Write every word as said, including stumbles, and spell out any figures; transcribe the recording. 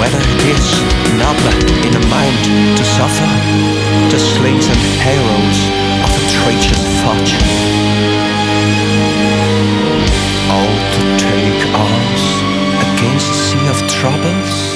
whether it is nobler in the mind to suffer the slings and arrows of a traitorous fortune, all to take arms against a sea of troubles.